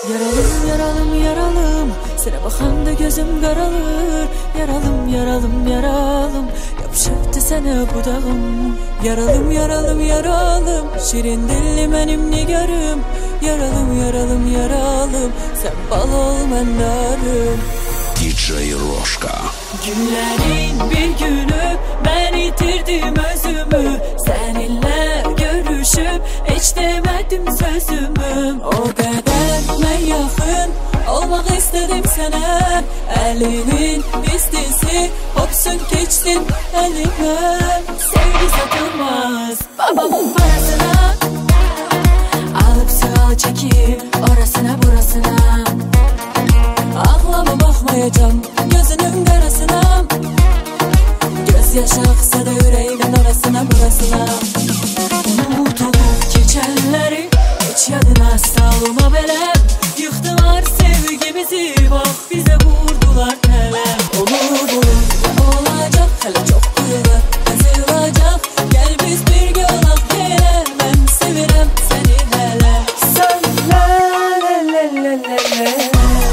Yaralım yaralım yaralım, sana bakanda gözüm karalır. Yaralım yaralım yaralım, yapışıptı sana budağım. Yaralım yaralım yaralım, şirin dilli benim nigarım. Yaralım yaralım yaralım, sen bal ol ben darım. DJ Roşka. Günlerin bir günü ben itirdim özümü. Seninle görüşüp hiç demedim sözümü. O kadar ben yakın olmak istedim sana. Elinin istisi hopsun geçtin elime. Sevgi satılmaz babamın parasına. Alıp sığa çekip orasına burasına. Ağlama bakmayacağım gözünün karasına. Gözyaşı aksa da yüreğimin orasına burasına. Unutulup geçenleri hiç yadına salma bele. Yıktılar sevgimizi, bak bize vurdular hele. Olur olur ne olacak, hele çok kuyular yazılacak. Gel biz bir yolak gele, ben sevirem seni hele. Sen la la la la la la.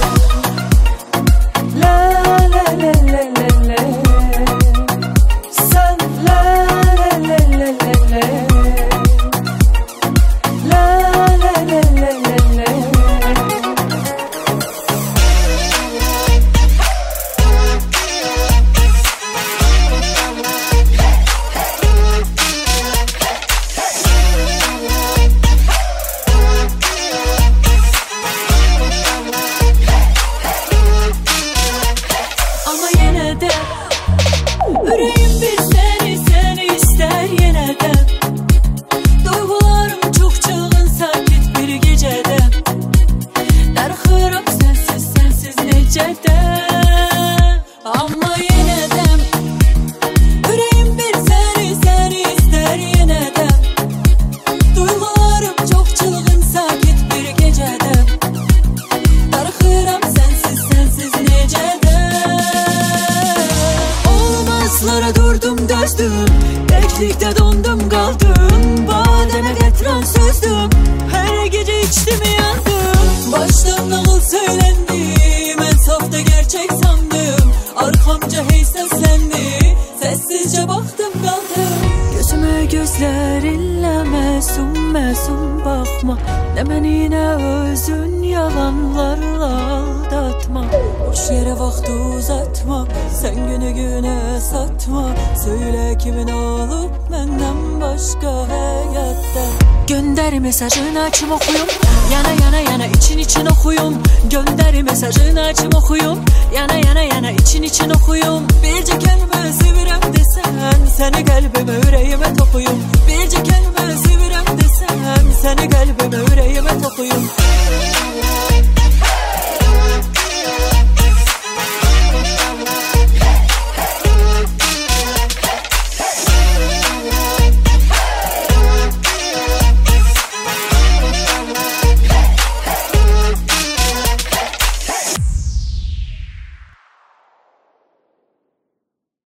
Yüreğim bir seni ister yine de. Duygularım çok çılgın sakit bir gecede. Darxıram sensiz necədə. Ama yine de yüreğim bir seni ister yine de. Duygularım çok çılgın sakit bir gecede. Darxıram sensiz necədə. Olmazlara durdum dözdüm, beklikte dondum kaldım. Bademe getren sözdüm, her gece içtim yandım. Baştan nağıl söylendi, ben safta gerçek sandım. Arkamca hey seslendi, sessizce baktım kaldım. Gözüme gözlerinle mesum bakma. Ne beni ne özün yalanlarla aldatma. Boş yere vakti uzatma, sen günü güne satma. Söyle kimin olup benden başka hayatta. Gönder mesajını açım okuyum, yana için okuyum. Gönder mesajını açım okuyum, yana için okuyum. Birce kelime sevirem desen, seni kalbime yüreğime tokuyum. Birce kelime sevirem desen, seni kalbime yüreğime tokuyum.